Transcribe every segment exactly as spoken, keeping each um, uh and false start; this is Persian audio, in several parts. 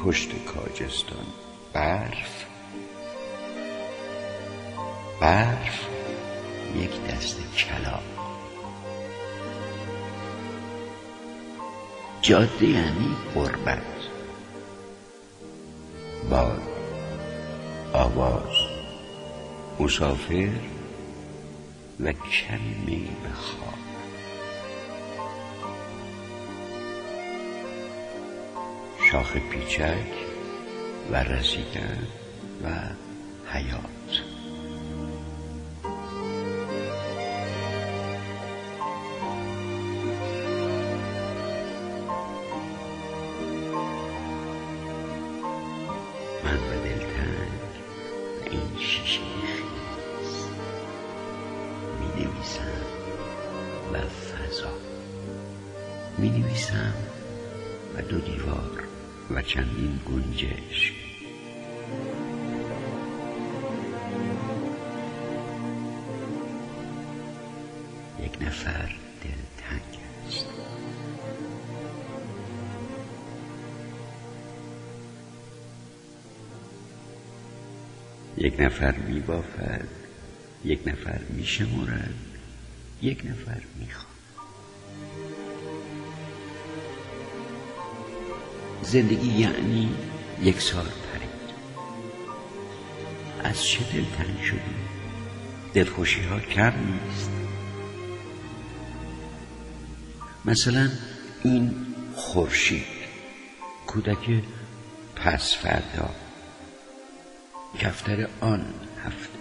پشت کاجستان برف برف یک دست کلاغ. جاده یعنی غربت. باد، آواز، مسافر و کمی می به خواب. شاخ پیچک و رسیدن و حیات. من به دلتنگ و این شیشه خیز می نویسم و فضا می نویسم و دو دیوار و چندین گنجشک. یک نفر دلتنگ است. یک نفر می بافد، یک نفر می شمارد، یک نفر می خواد. زندگی یعنی یک سال پرید. از چه دلتنگ شدی؟ دلخوشی ها کم نیست. مثلا این خورشید، کودک پس فردا، کفتر آن هفته.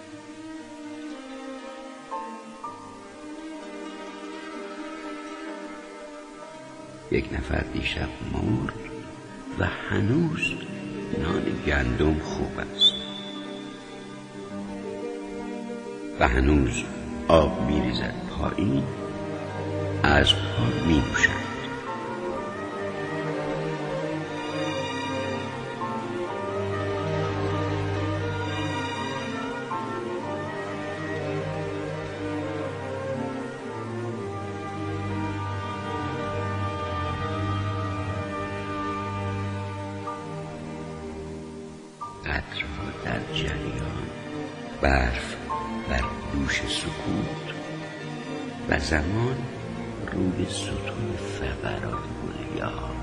یک نفر دیشب مرد و هنوز نان گندم خوب است و هنوز آب می ریزد پایین، از پا می نوشد. قطرها در جریان، برف بر دوش سکوت و زمان روی ستون فقرات گلیا.